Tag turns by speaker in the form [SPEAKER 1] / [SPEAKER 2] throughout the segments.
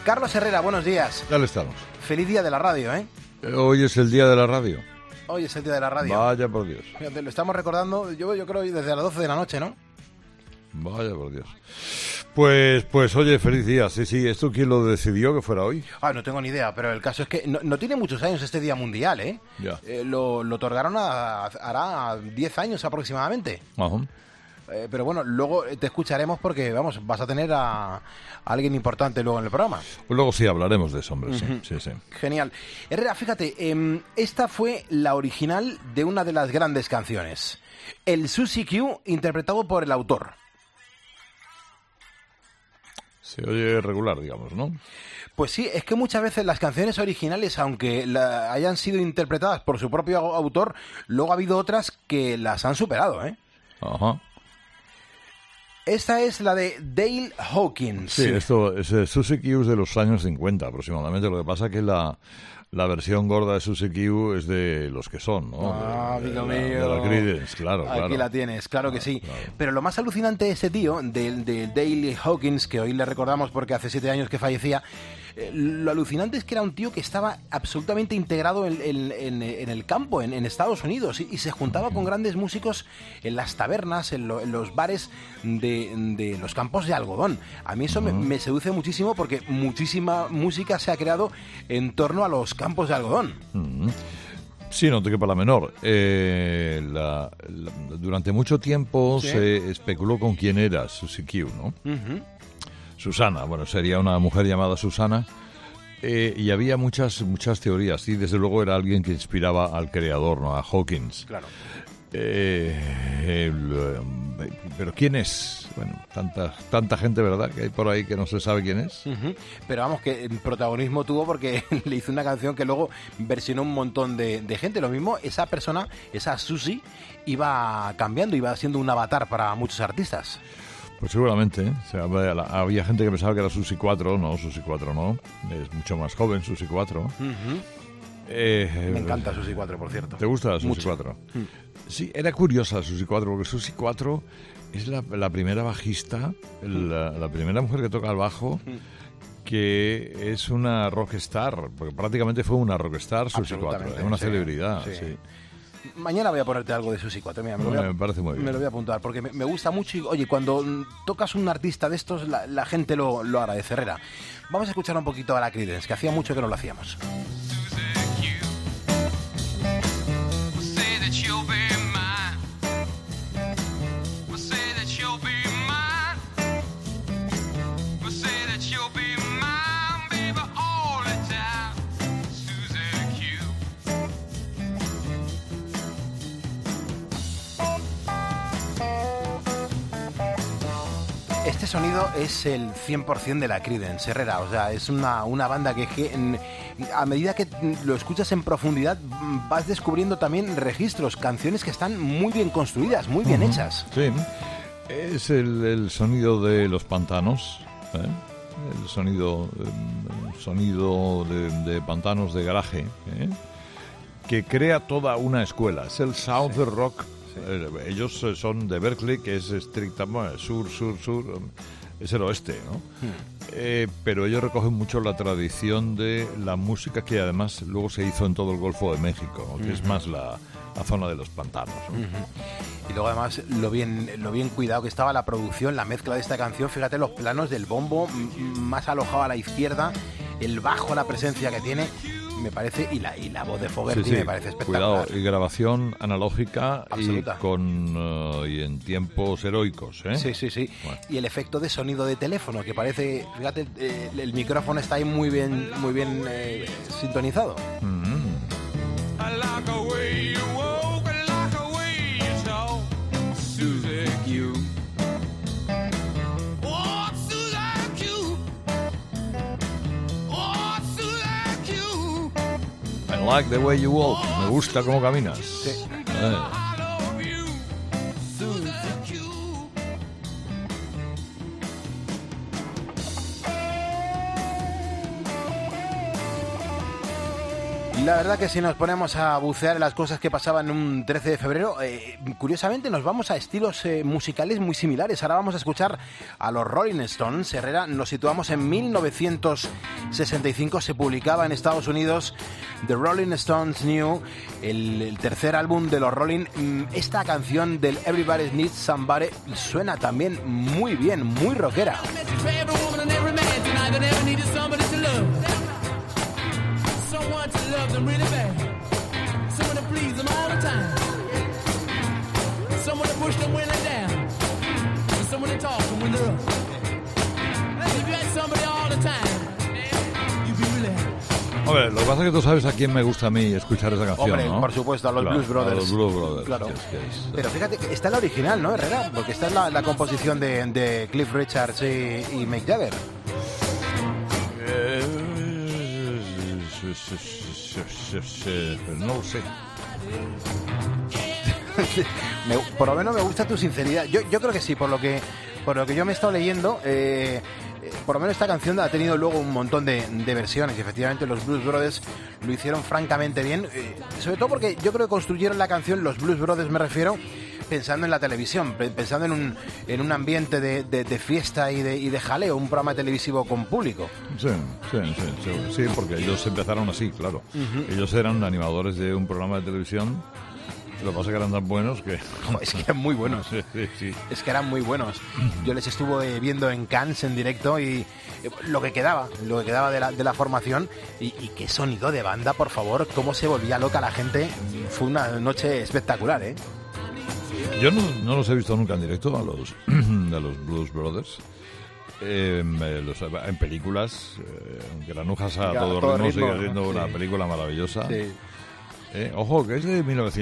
[SPEAKER 1] Carlos Herrera, buenos días.
[SPEAKER 2] Ya estamos.
[SPEAKER 1] Feliz día de la radio, ¿eh?
[SPEAKER 2] Hoy es el día de la radio.
[SPEAKER 1] Hoy es el día de la radio.
[SPEAKER 2] Vaya por Dios.
[SPEAKER 1] Fíjate, lo estamos recordando, yo creo, desde las 12 de la noche, ¿no?
[SPEAKER 2] Vaya por Dios. Pues oye, feliz día. Sí, ¿esto quién lo decidió que fuera hoy?
[SPEAKER 1] No tengo ni idea, pero el caso es que no tiene muchos años este día mundial, ¿eh?
[SPEAKER 2] Ya.
[SPEAKER 1] Lo otorgaron hará 10 años aproximadamente.
[SPEAKER 2] Ajá.
[SPEAKER 1] Pero bueno, luego te escucharemos porque, vamos, vas a tener a alguien importante luego en el programa.
[SPEAKER 2] Pues luego sí hablaremos de eso, hombre. Uh-huh. Sí.
[SPEAKER 1] Genial. Herrera, fíjate, esta fue la original de una de las grandes canciones. El Suzy Q, interpretado por el autor.
[SPEAKER 2] Se oye regular, digamos, ¿no?
[SPEAKER 1] Pues sí, es que muchas veces las canciones originales, aunque hayan sido interpretadas por su propio autor, luego ha habido otras que las han superado, ¿eh?
[SPEAKER 2] Ajá.
[SPEAKER 1] Esta es la de Dale Hawkins.
[SPEAKER 2] Sí, esto es Suzy Q de los años 50 aproximadamente. Lo que pasa es que la versión gorda de Suzy Q es de los que son, ¿no?
[SPEAKER 1] Amigo mío.
[SPEAKER 2] De la Creedence, claro.
[SPEAKER 1] Aquí la tienes, claro que sí.
[SPEAKER 2] Claro.
[SPEAKER 1] Pero lo más alucinante de ese tío, de Dale Hawkins, que hoy le recordamos porque hace 7 años que fallecía, lo alucinante es que era un tío que estaba absolutamente integrado en el campo, en Estados Unidos, y se juntaba con grandes músicos en las tabernas, en los bares de los campos de algodón. A mí eso me seduce muchísimo porque muchísima música se ha creado en torno a los campos de algodón.
[SPEAKER 2] Sí, no te quepa la menor. Durante mucho tiempo se especuló con quién era Suzy Q, ¿no? Uh-huh. Susana, bueno, sería una mujer llamada Susana, y había muchas teorías, y desde luego era alguien que inspiraba al creador, ¿no? A Hawkins.
[SPEAKER 1] Claro.
[SPEAKER 2] Pero ¿quién es? Bueno, tanta gente, ¿verdad?, que hay por ahí que no se sabe quién es.
[SPEAKER 1] Uh-huh. Pero vamos, que protagonismo tuvo porque le hizo una canción que luego versionó un montón de gente. Lo mismo, esa persona, esa Suzy, iba cambiando, iba siendo un avatar para muchos artistas.
[SPEAKER 2] Pues seguramente, ¿eh? O sea, había gente que pensaba que era Suzy 4, no, Suzy 4 no, es mucho más joven Suzy 4.
[SPEAKER 1] Uh-huh. Me encanta Suzy 4, por cierto.
[SPEAKER 2] ¿Te gusta Suzy
[SPEAKER 1] mucho.
[SPEAKER 2] 4? Sí, era curiosa Suzy 4, porque Suzy 4 es la primera bajista, la primera mujer que toca el bajo, que es una rockstar, porque prácticamente fue una rockstar Suzy 4, es una celebridad, sí.
[SPEAKER 1] Mañana voy a ponerte algo de Suzy 4. Mira,
[SPEAKER 2] me parece muy bien.
[SPEAKER 1] Me lo voy a apuntar porque me gusta mucho. Y, oye, cuando tocas un artista de estos, la gente lo agradece. Herrera, vamos a escuchar un poquito a la Creedence, que hacía mucho que no lo hacíamos. Este sonido es el 100% de la Creedence, Herrera. O sea, es una banda que a medida que lo escuchas en profundidad vas descubriendo también registros, canciones que están muy bien construidas, muy bien hechas.
[SPEAKER 2] Sí, es el sonido de los pantanos, ¿eh? El sonido de pantanos de garaje, ¿eh? Que crea toda una escuela. Es el Southern Rock. Ellos son de Berkeley, que es estrictamente sur, es el oeste, ¿no? Pero ellos recogen mucho la tradición de la música que además luego se hizo en todo el Golfo de México, ¿no? Que es más la zona de los pantanos, ¿no?
[SPEAKER 1] Y luego además lo bien cuidado que estaba la producción, la mezcla de esta canción. Fíjate los planos del bombo más alojado a la izquierda, el bajo, la presencia que tiene, me parece, y la voz de Fogerty me parece espectacular.
[SPEAKER 2] Cuidado, y grabación analógica y en tiempos heroicos, ¿eh?
[SPEAKER 1] Sí. Bueno. Y el efecto de sonido de teléfono, que parece, fíjate, el micrófono está ahí muy bien sintonizado.
[SPEAKER 2] I like the way you walk. Me gusta cómo caminas.
[SPEAKER 1] Sí. La verdad que si nos ponemos a bucear en las cosas que pasaban un 13 de febrero, curiosamente nos vamos a estilos musicales muy similares. Ahora vamos a escuchar a los Rolling Stones. Herrera, nos situamos en 1965, se publicaba en Estados Unidos The Rolling Stones New, el tercer álbum de los Rolling. Esta canción del Everybody Needs Somebody suena también muy bien, muy rockera.
[SPEAKER 3] Someone to love them really bad. Someone to please them all the time. Someone to push them when they're down. And someone to talk to them when they're up. If you had somebody all the time, you'd be really happy.
[SPEAKER 2] Hombre, lo que pasa es que tú sabes a quién me gusta a mí escuchar esa canción,
[SPEAKER 1] Hombre,
[SPEAKER 2] ¿no?
[SPEAKER 1] por supuesto, a los
[SPEAKER 2] Claro,
[SPEAKER 1] Blues Brothers.
[SPEAKER 2] A los Blues Brothers.
[SPEAKER 1] Claro.
[SPEAKER 2] que es-
[SPEAKER 1] Pero fíjate que está la original, ¿no, Herrera? Porque esta es la composición de Cliff Richards y Mick Jagger.
[SPEAKER 2] No lo sé.
[SPEAKER 1] Por lo menos me gusta tu sinceridad. Yo creo que sí, por lo que yo me he estado leyendo, por lo menos esta canción ha tenido luego un montón de versiones y efectivamente los Blues Brothers lo hicieron francamente bien, sobre todo porque yo creo que construyeron la canción, los Blues Brothers me refiero, pensando en la televisión, pensando en un ambiente de fiesta y de jaleo, un programa televisivo con público.
[SPEAKER 2] Sí, porque ellos empezaron así, claro. Ellos eran animadores de un programa de televisión. Lo que pasa es que eran tan buenos que...
[SPEAKER 1] Es que eran muy buenos.
[SPEAKER 2] Sí.
[SPEAKER 1] Es que eran muy buenos. Yo les estuve viendo en Cannes en directo y lo que quedaba de la formación y qué sonido de banda, por favor, cómo se volvía loca la gente. Fue una noche espectacular, ¿eh?
[SPEAKER 2] Yo no los he visto nunca en directo a los Blues Brothers. En películas, Granujas a todo ritmo sigue siendo una película maravillosa.
[SPEAKER 1] Sí.
[SPEAKER 2] Ojo, que es de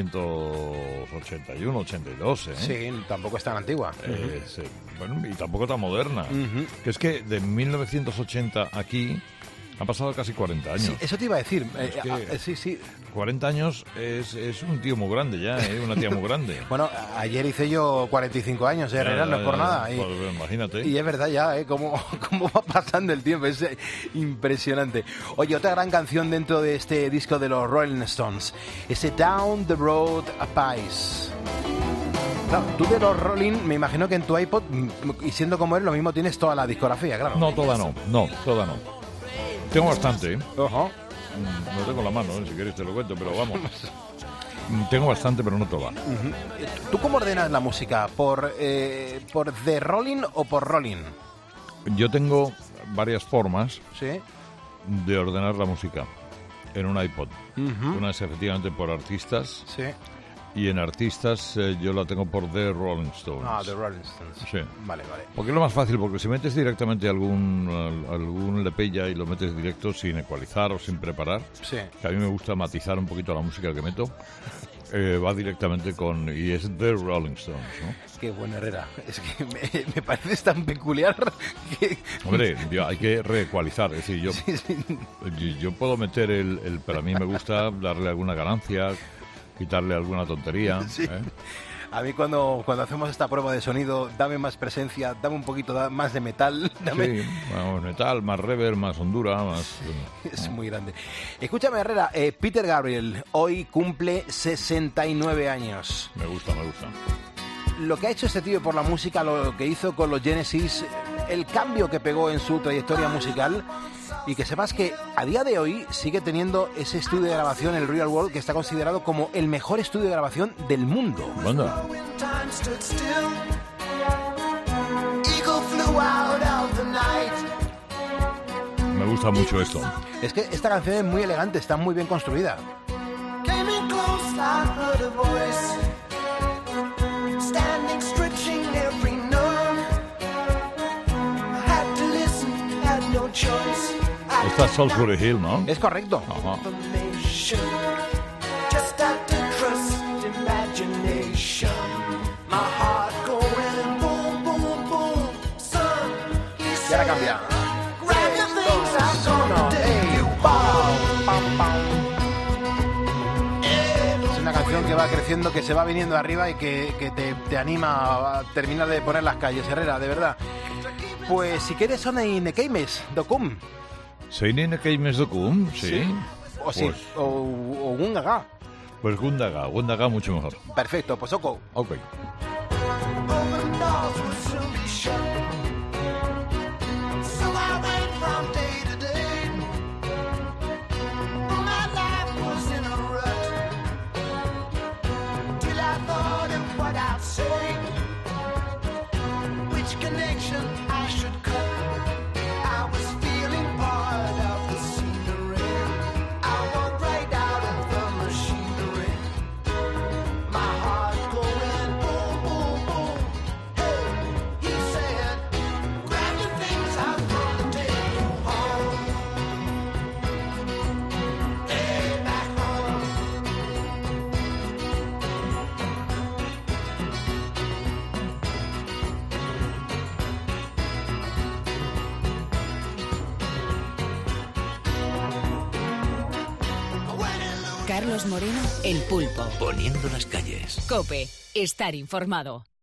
[SPEAKER 2] 1981, 82, ¿eh?
[SPEAKER 1] Sí, tampoco es tan antigua.
[SPEAKER 2] Bueno, y tampoco tan moderna. Que es que de 1980 aquí han pasado casi 40 años.
[SPEAKER 1] Sí, eso te iba a decir. Sí.
[SPEAKER 2] 40 años es un tío muy grande ya, una tía muy grande.
[SPEAKER 1] Bueno, ayer hice yo 45 años, Herrera, no es por nada.
[SPEAKER 2] Pues, imagínate.
[SPEAKER 1] Y es verdad ya, cómo va pasando el tiempo, es impresionante. Oye, otra gran canción dentro de este disco de los Rolling Stones, ese Down the Road a Pies. Claro, tú de los Rolling, me imagino que en tu iPod, y siendo como él, lo mismo tienes toda la discografía, claro.
[SPEAKER 2] No, toda no. Tengo bastante, ¿eh?
[SPEAKER 1] Ojo.
[SPEAKER 2] No tengo la mano, si quieres te lo cuento, pero vamos. Tengo bastante, pero no toda.
[SPEAKER 1] ¿Tú cómo ordenas la música? ¿Por The Rolling o por Rolling?
[SPEAKER 2] Yo tengo varias formas
[SPEAKER 1] Sí.
[SPEAKER 2] de ordenar la música en un iPod. Una es efectivamente por artistas
[SPEAKER 1] Sí.
[SPEAKER 2] y en artistas yo la tengo por The Rolling Stones.
[SPEAKER 1] Ah, The Rolling Stones.
[SPEAKER 2] Sí.
[SPEAKER 1] Vale.
[SPEAKER 2] Porque es lo más fácil, porque si metes directamente algún lepella y lo metes directo sin ecualizar o sin preparar,
[SPEAKER 1] Sí.
[SPEAKER 2] que a mí me gusta matizar un poquito la música que meto, va directamente y es The Rolling Stones, ¿no?
[SPEAKER 1] Qué bueno, Herrera. Es que me parece tan peculiar que...
[SPEAKER 2] Hombre, hay que reecualizar, es decir,
[SPEAKER 1] Sí.
[SPEAKER 2] yo puedo meter pero a mí me gusta darle alguna ganancia, quitarle alguna tontería.
[SPEAKER 1] Sí. A mí cuando hacemos esta prueba de sonido, dame más presencia, dame un poquito más de metal.
[SPEAKER 2] Sí, más metal, más reverb, más hondura, más...
[SPEAKER 1] Es muy grande. Escúchame, Herrera, Peter Gabriel hoy cumple 69 años.
[SPEAKER 2] Me gusta.
[SPEAKER 1] Lo que ha hecho este tío por la música, lo que hizo con los Genesis, el cambio que pegó en su trayectoria musical, y que sepas que a día de hoy sigue teniendo ese estudio de grabación, el Real World, que está considerado como el mejor estudio de grabación del mundo.
[SPEAKER 2] Banda. Me gusta mucho esto.
[SPEAKER 1] Es que esta canción es muy elegante, está muy bien construida.
[SPEAKER 2] Esta es Salisbury Hill, ¿no?
[SPEAKER 1] Es correcto.
[SPEAKER 2] Ajá.
[SPEAKER 1] Y ahora cambia. Es una canción que va creciendo, que se va viniendo arriba y que te anima a terminar de poner las calles, Herrera, de verdad. Pues si quieres son en Keimes, Docum.
[SPEAKER 2] ¿Sein en Keimes Docum? Sí.
[SPEAKER 1] O sí,
[SPEAKER 2] Pues-
[SPEAKER 1] o Gungaga.
[SPEAKER 2] Pues Gundaga mucho mejor.
[SPEAKER 1] Perfecto, pues Oko.
[SPEAKER 2] Ok.
[SPEAKER 4] Open doors will soon be shut. So I went from day to day. My life was in a rut. Till I thought of what I'd say. Which connection I should cut. I was feeling part of the scenery. I walked right out of the machinery. My heart going boom, boom, boom. Hey, he said, grab your things, I'm gonna take you home. Hey, back home. When it lose
[SPEAKER 5] Carlos Moreno, El Pulpo.
[SPEAKER 6] Poniendo las calles.
[SPEAKER 5] COPE. Estar informado.